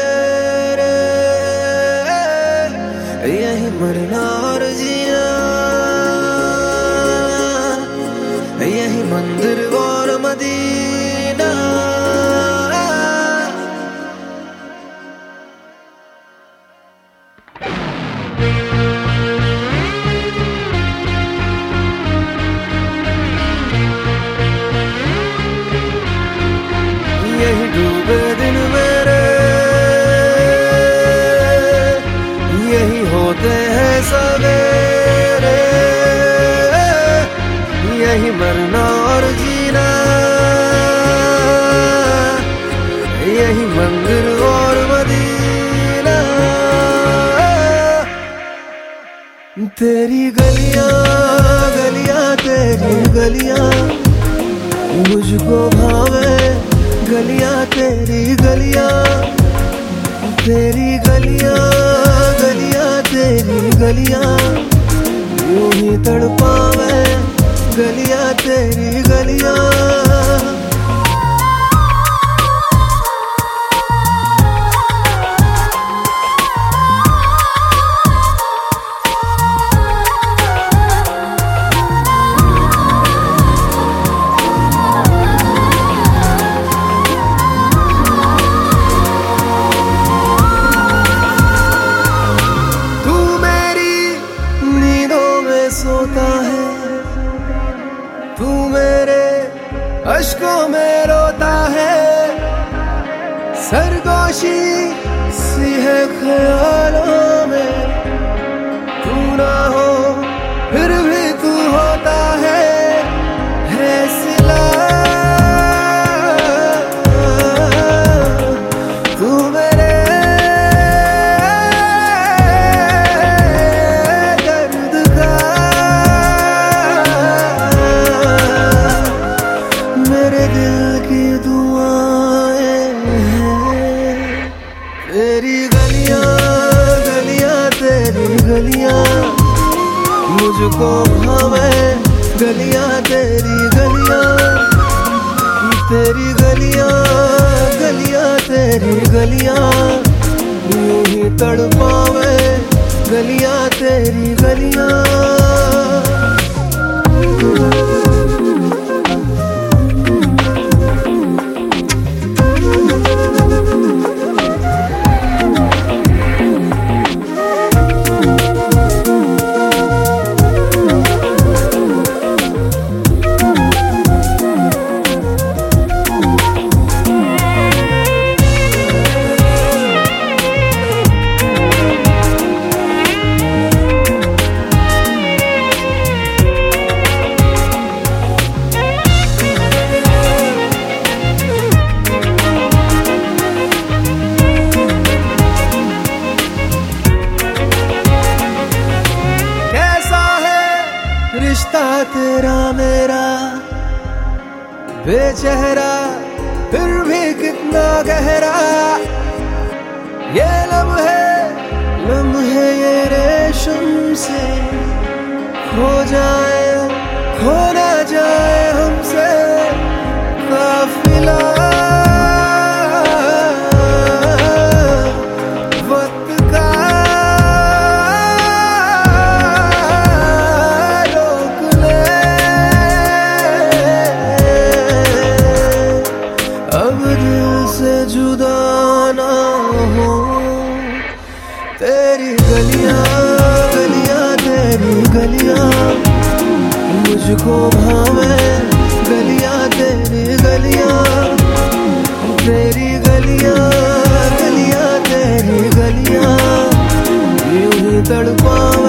रे, यही मरना और जीना, यही मंदिर और मदीना। यही डूबे दिन मेरे, यही होते हैं सवेरे, यही मरना और जीना, यही मंदिर और मदीना। तेरी गलियां गलियां तेरी गलियां मुझको भावे, गलियां तेरी गलियां, तेरी गलियां गलियां तेरी गलियां यूं ही तड़पावे, गलियां तेरी गलियां। सोता है तू, मेरे अश्कों में रोता है, सरगोशी सी है ख्यालों में, तू ना हो फिर भी तू होता है सिला। तू मेरे तेरी गलियां गलियां तेरी गलियां मुझको भावे, गलियां तेरी गलियां, तेरी गलियां गलियां तेरी गलियां यूं ही तड़पावे, गलियां तेरी गलियां। रिश्ता तेरा मेरा बेचेहरा फिर भी कितना गहरा, ये लम्हे ये रेशम से खो जाए, खो ना जाए हमसे काफिला। जुदा ना हो तेरी गलियां गलियां तेरी गलियां मुझको भावे, गलियां तेरी गलियां, तेरी गलियां गलियां तेरी गलियां यूं ही तड़पावे।